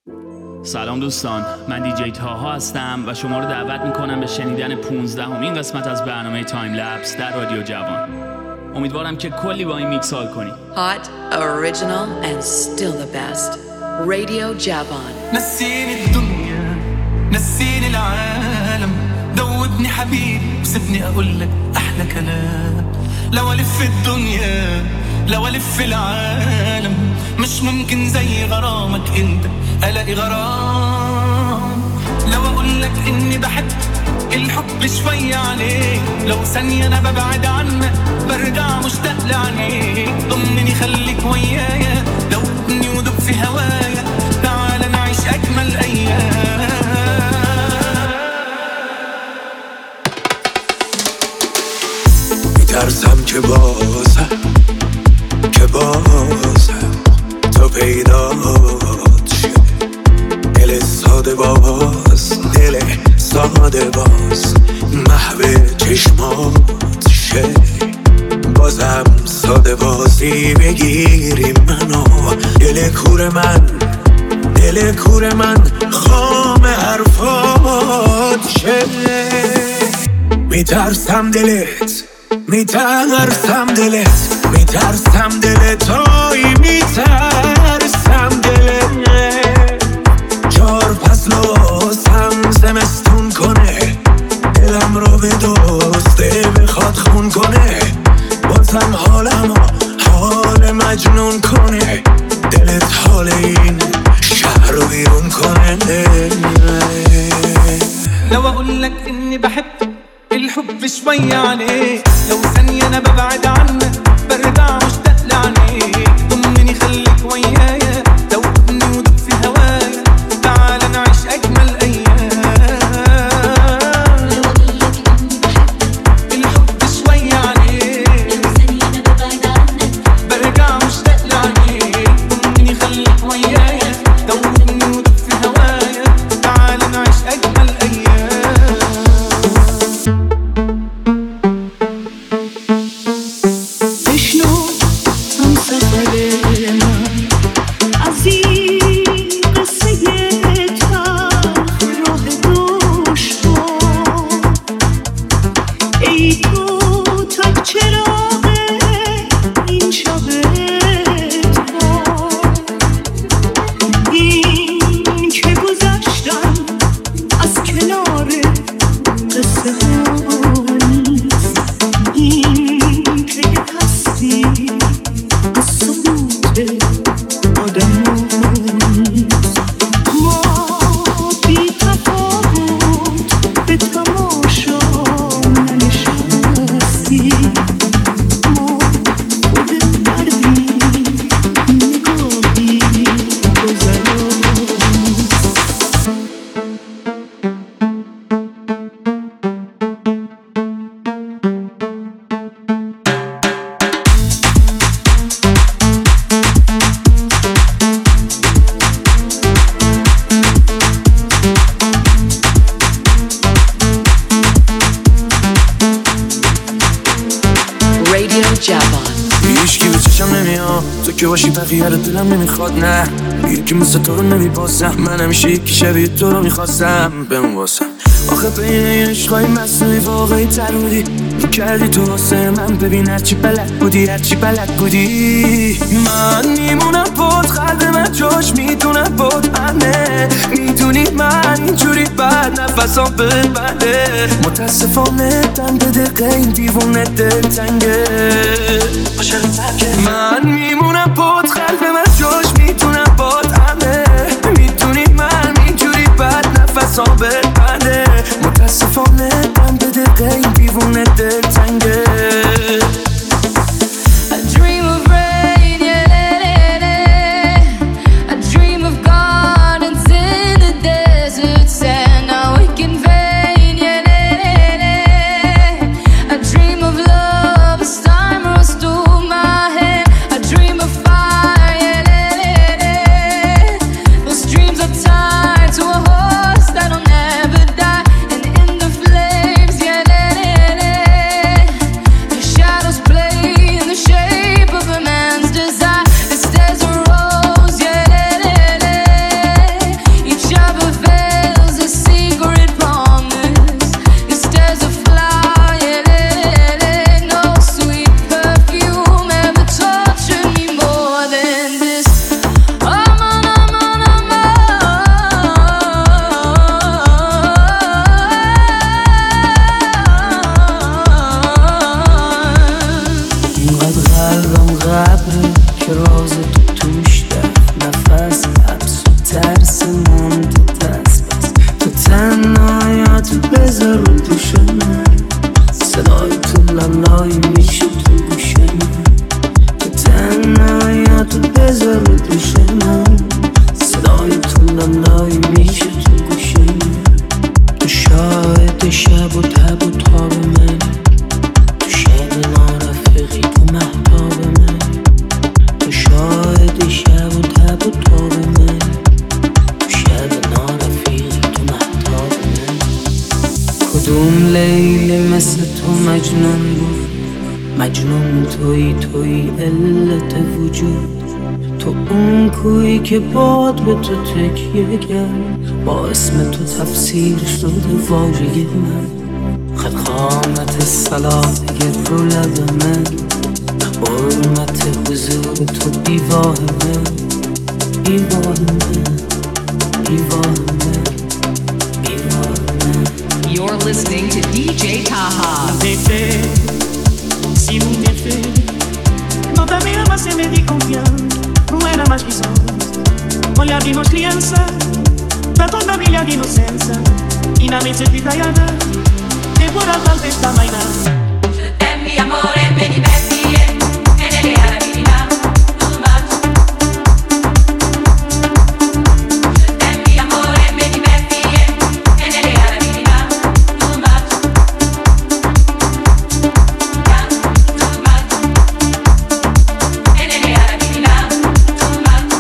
سلام دوستان، من دیجی تاها هستم و شما رو دعوت میکنم به شنیدن 15مین قسمت از برنامه تایم لپس در رادیو جوان. امیدوارم که کلی با این میکس حال کنی. Hot, original and still the best. رادیو جوان. نسيني الدنيا نسيني العالم، دوبني حبيبي وسيبني اقول لك احلى كلام. لو الف الدنيا لو الف العالم مش ممكن زي غرامك انت الاقي غرام. لو اقول لك اني بحب الحب شوية عليك، لو ثانية انا ببعد عنك برجع مشتاق لعينيك. ضمني خليك ويايا، دوبني ودوب في هوايا، تعال نعيش اجمل ايام. میترسم که بازم تو پیدات شه، دل ساده باز محو چشمات شه. بازم ساده بازی بگیری منو، دل کور من خام حرفات شه. میترسم دلت توی میترسم دلت چار پسلوسم زمستون کنه، دلم رو به دوسته بخواد خون کنه. بازم حال مجنون کنه، دلت حال این شهر رو بیرون کنه. لو اقول لك اني بحب الحب شوية عليك، لو ثانية انا ببعد عنك برجع مشتاق لعينيك. ضمني خليك ويايا، دوبني ودوب في هوايا، تعال نعيش اجمل ايام. لو اقول لك اني بحب الحب شوية عليك، لو ثانية انا ببعد عنك برجع مشتاق لعينيك. ضمني خليك ويايا، دوبني ودوب في هوايا، تعال نعيش اجمل ايام. تو که باشی بقیه رو دلم نمیخواد، نه یکی مثل تو رو نمیباسم. من همیشه یکی شبیه تو رو میخواستم بهم واسم. آخه بین عشقای مصنوعی واقعی تر بودی، کردی تو واسه من. ببین هرچی بلد بودی من میمونم بود، قلب من جاش میدونم بود همه. میدونی من اینجوری بد نفسام ببنده، متاسفانه دم به دقیقه این دیوونه دل تنگه. من میمونم بود، قلب من جاش میدونم بود همه. میدونی من اینجوری بد نفسام ببنده، متاسفانه دم به دقیقه این دیوونه دل تنگه. Love, as time runs through my head. I dream of fire, تنهایی میشه تو گوشه، تو شاهد شب و تب و تاب من، تو شب نارفقی تو مهتاب من، تو شاهد شب و تب و تاب من، تو شب نارفقی تو مهتاب من. کدوم لیلی مثل تو مجنون بود، مجنون توی علت وجود، تو اون کویی که باد به تو تکیه کرد، با اسم تو تفسیر شده واژه من، خد خامت صلاحیه رو لب من، حرمت حضور تو بیواه من، بیواه من، بیواه من، بیواه من. You're listening to DJ Taha. Se um defeito não também ama ser medo e confiança, não era mais que só olhar de nós criança, pra toda a milha de inocência, e na mente de Diana, devora a tal desta maina. Temmi amore, me diverti e nelle arabilità non bacio. Temmi amore, me diverti e nelle arabilità non bacio. Non bacio. E nelle arabilità non bacio.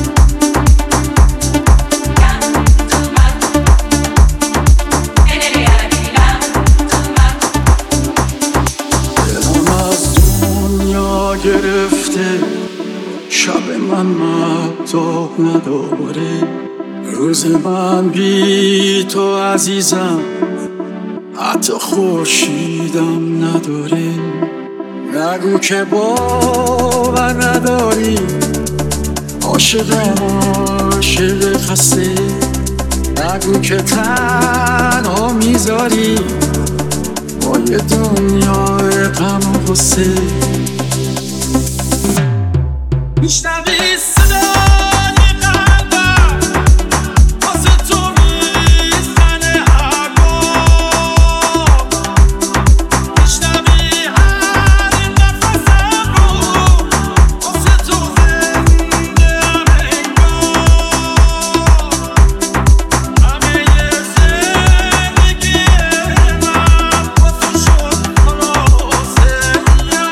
Non bacio. E nelle arabilità non bacio. دلم از دنیا گرفته، شب من مهتاب نداره، روز من بی تو عزیزم، حتی خورشیدم نداره. نگو که باور نداری، عاشق خسته، نگو که تنها میذاری با یه دنیای غم و غصه. میشنوی صدای قلبم واسه تو میزنه هر بار، میشنوی هر نفسم رو واسه تو زنده انگار، همه زندگی من واسه شد خلاصه یار.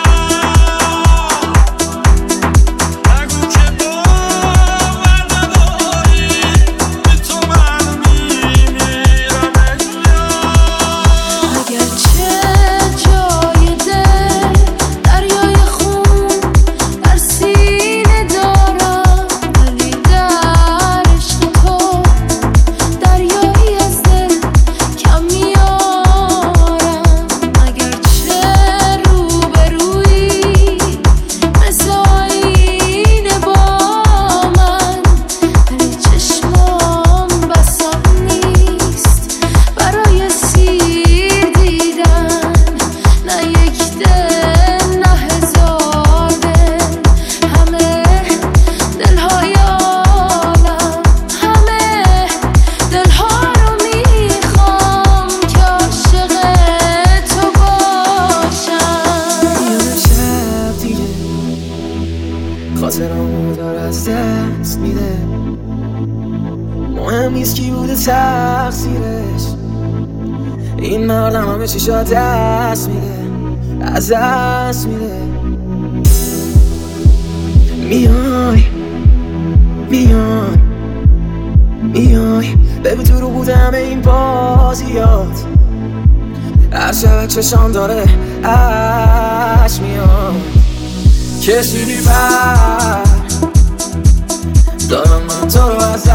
نگو که باور نداری، به تو من میمیرم اگرچه جای دل دریای خون در سینه دارم، ولی در عشق تو دریایی از دل کم میارم. اگرچه روبرویی مثل آینه با من، ولی چشمام بسام نیست برای سیر دیدن، نه یک دل نه هزار دل، همه دلهای عالم، همه دلها رو میخوام که عاشق تو باشم. یه شب دیگه خاطرامو داره از دست میده، مهم نیست کی بوده تقصیرش، این مردم همه چیشا دست میده، از دست میده. میای میای میای بگو تو رو بوده همه این بازیات، هر شب چشام داره عشق میاد، کشیدی پر دارم من تو رو ازت،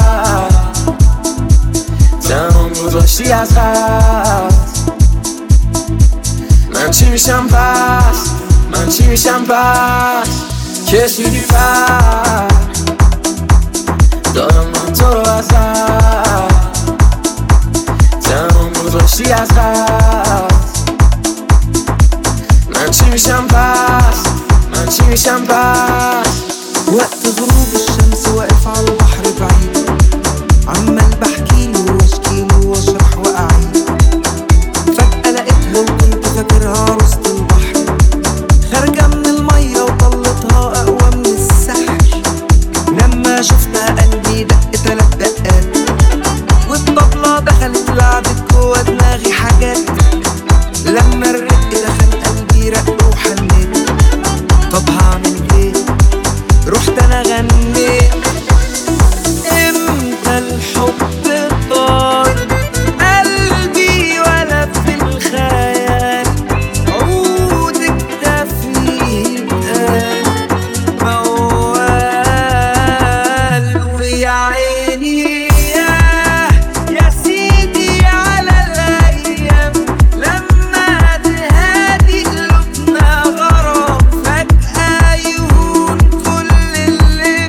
تمام گذاشتی از خط. من چی میشم پس، من چی میشم پس، کشیدی پر دارم من تو رو ازت، تمام گذاشتی از خط. من چی میشم پس، من چی میشم پس. وقت غروب الشمس واقف على البحر بعيد، عمال بحكيله واشكيله واشرح واعيد، فجأة لقيتها وكنت فاكرها وسط البحر، خارجة من المية وطلتها اقوى من السحر. لما شفتها قلبي دق 3 عيني يا سيدي على الأيام لما تهادي قلوبنا غرام فجأة يهون كل اللي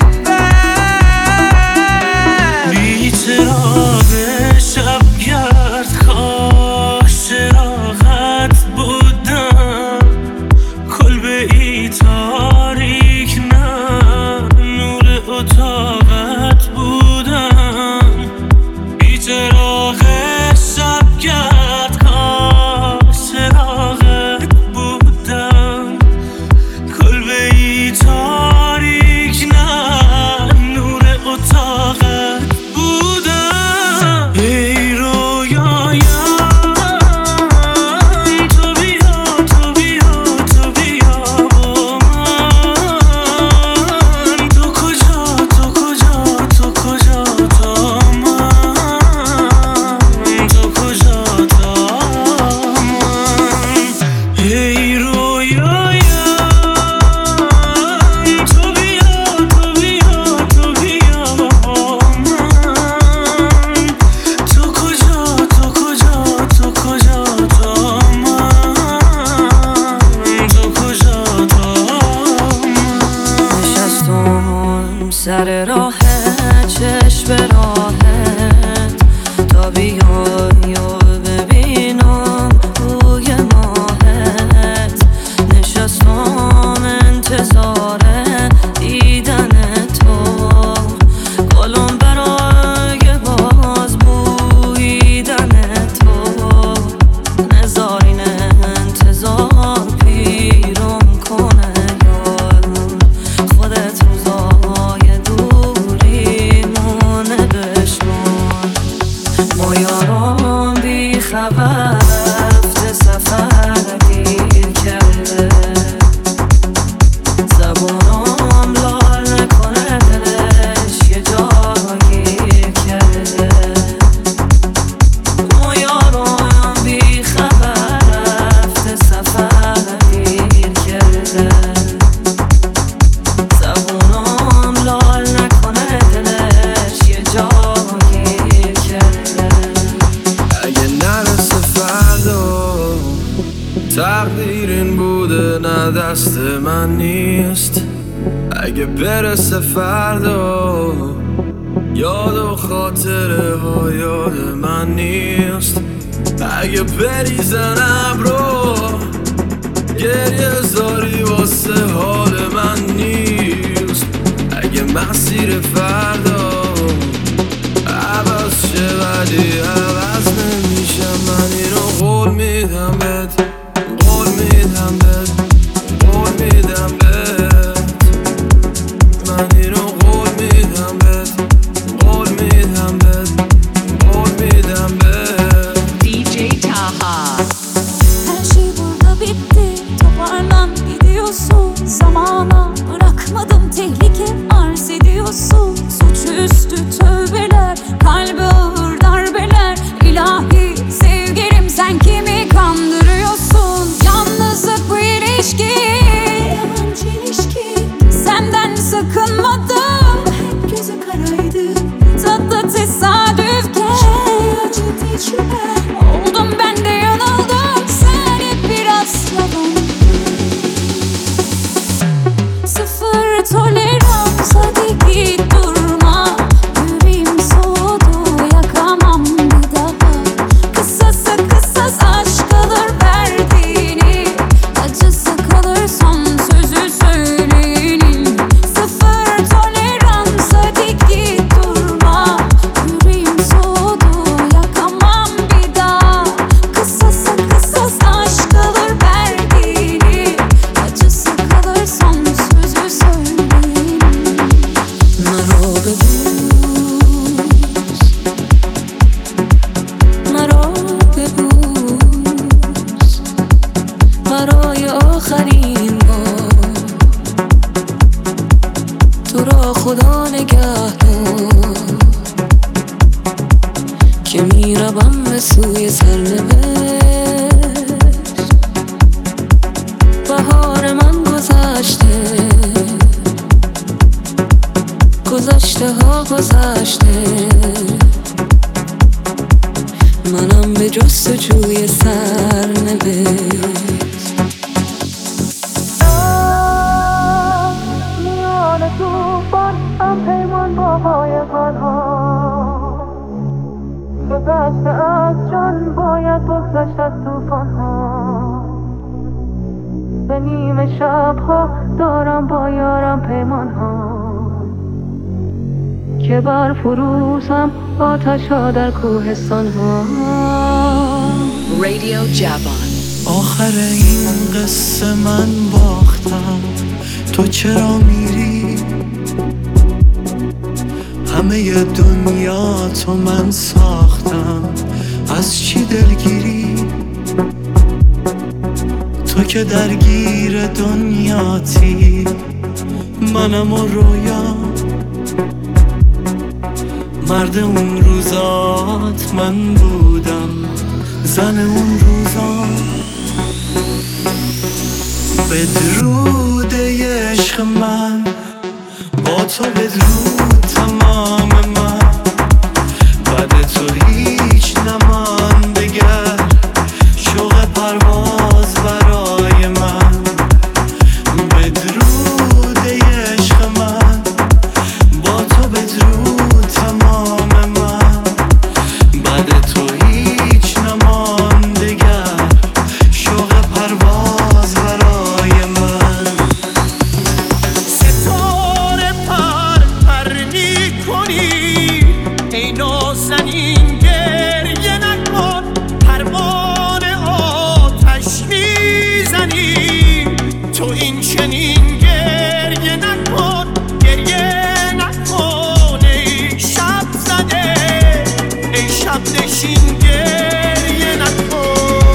فات بی چراغ شبگرد کاش چراغت بودم کلبه ای تاریک نه نور اتاقت بودم بی چراغ شبگرد کاش چراغت بودم کلبه ای تاریک نه نور اتاقت بودم ای رویایم تو بیا تو بیا تو بیا با من تو کجا تو کجا تو کجا تا من تو کجا تا من ای رویایم تو بیا تو بیا تو بیا با من تو کجا تو کجا تو کجا تا من تو کجا تا من نشستم سر راهت چشم به راهت تا بیای و ببینم روی ماهت نشستم انتظار دیدن تو گلم برای باز بویدن تو نزارین انتظار پیرم کنه یار خودت روزای دوری مونه بشمار ما یاران بی خبر رفته سفر گیر کرده زبانم لال نکنه دلش یه جا گیر کرده ما یاران بی خبر رفته سفر گیر کرده زبانم لال نکنه دلش یه جا گیر کرده اگه نرسه فردا تقدیر این بوده نه دست من نیست اگه برسه فردا یاد و خاطره ها یاد من نیست اگه بریزن ابرو گریه زاری واسه حال من نیست اگه مسیر فردا عوض شه ولی عوض نمیشم من اینو قول میدم بهت قول میدم بهت قول میدم بهت من اینو قول میدم بهت قول میدم bed, hold me down bed. DJ Taha. Her şey burada bitti, toparlan gidiyorsun. Zamana bırakmadım, tehlike arz ediyorsun. Suçüstü tövbeler, kalbe ağır darbeler. İlahi sevgilim, sen kimi kandırıyorsun? Yalnızlık bu ilişki, yabancı ilişki. Senden sakınmadım, hep gözü karaydı. Tatlı tesadüfken acı tecrübe. Oldum ben de yanıldım, sen hep biraz yalan. Sıfır tolerans, hadi git durma. Yüreğim soğudu, yakamam bir daha. Kısasa kısas aşk kalır verdiğini, acısı kalır son sözü söyleyenin. Sıfır tolerans, hadi git durma. Yüreğim soğudu, yakamam bir daha. Kısasa kısas aşk kalır verdiğini, acısı kalır son sözü söyleyenin. مرا ببوس برای آخرین بار تو را خدا نگه دار که میروم به سوی سرنوشت بهار من گذشته گذشته ها گذشته، منم به جستجوی سرنوشت. میان توفان هم پیمان با پایگان ها، گذشته از جان باید بگذشت از توفان ها. به نیمه شب ها دارم با یارم پیمان ها، که بر فروزم آتش ها در کوهستان ها. Radio Javan. آخر این قصه من باختم، تو چرا میری؟ همه دنیا تو من ساختم، از چی دلگیری؟ تو که درگیر دنیاتی، منم و رویا، مرد اون روزات من بودم، زن اون روزات. بدرود عشق من، با تو بدرود تمام من، بعد تو هیچ نمان دگر، شوق پرواز برای من. بدرود عشق من، با تو بدرود تمام من، بعد تو هیچ نمان دگر، شوق پرواز برای من. ستاره پر پر می‌کنی، ای نازنین گریه نکن، پروانه آتش میزنی. تو این چنین گریه نکن، گریه نکن ای شب زده، ای شب نشین گریه نکن،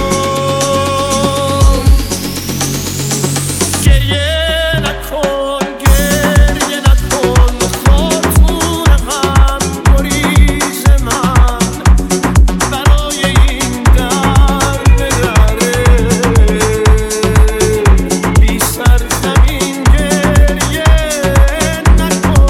گریه نکن، گریه نکن. خاتون غم گریز من، برای این درد دره، بی سر زمین گریه نکن.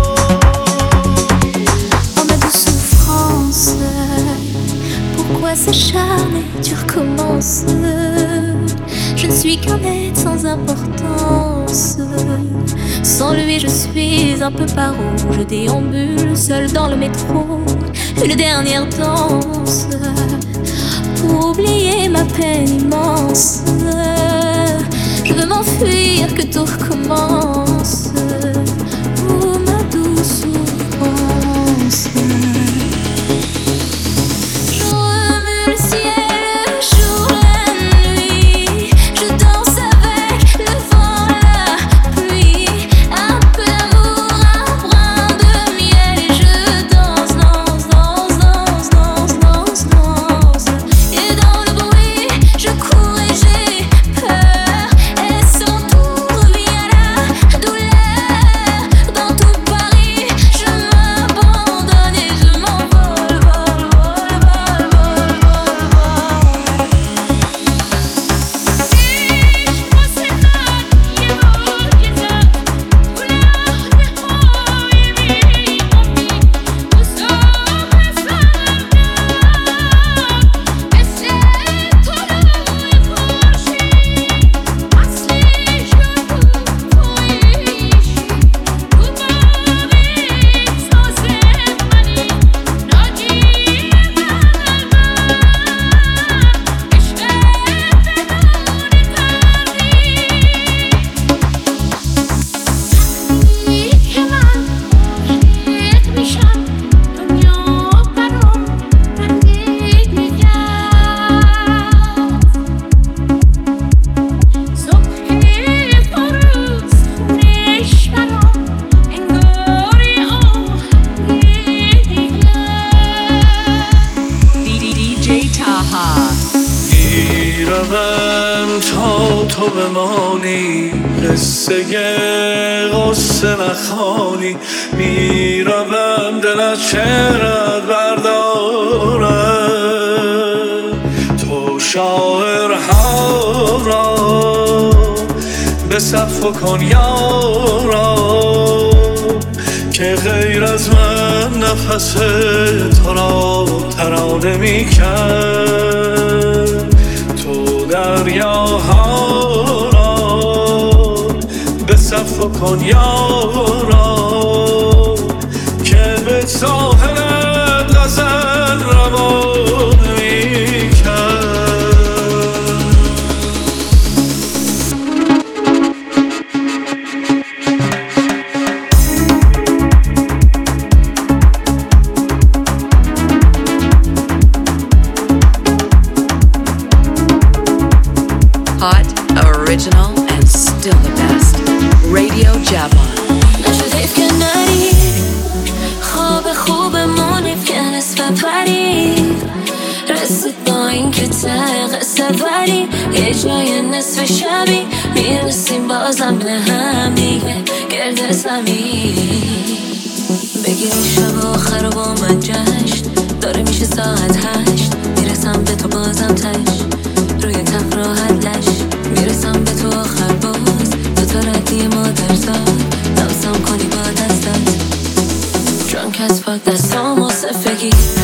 Homme de souffrance, pourquoi s'acharner, tu recommences? Je ne suis qu'un être sans importance. Sans lui je suis un peu paro, je déambule seul dans le métro, une dernière danse pour oublier ma peine immense. Je veux m'enfuir, que tout recommence. Oh ma douce souffrance. Je remue le ciel, le jour, la nuit. Je danse avec le vent, la pluie. Un peu d'amour, un brin de miel. Et je danse, danse, danse, danse, danse, danse, danse. Et dans le bruit, je cours et j'ai peur. Et sans tout revient la douleur. Dans tout Paris, je m'abandonne et je m'envole, vol, vol, vol, vol, vol, vol. میروم تا تو بمانی، قصه غصه نخوانی. میروم دل از چهرت برداره، تو شاعرها را به صف کن یارا، که که غیر از من نفس تو را ترانه می کرد. تو دریاها را به صفا کن یارا که به ساحل غزل روان می کرد. Hot, original, and still the best. Radio Javon. نشد حیف که نری خواب خوبمون حیف که نصف پرید رسید با این که ته قصه ولی یه جای نصف شبی میرسیم بازم به هم دیگه گرد زمین. بگیریم شب آخر و با من جشن داره میشه ساعت 8 میرسم به تو بازم تش روی تخت راحت لش میرسم به تو آخر باز تو تا ردی مادر زاد نوزم کنی با دستت drunk as fuck دستامو صفگی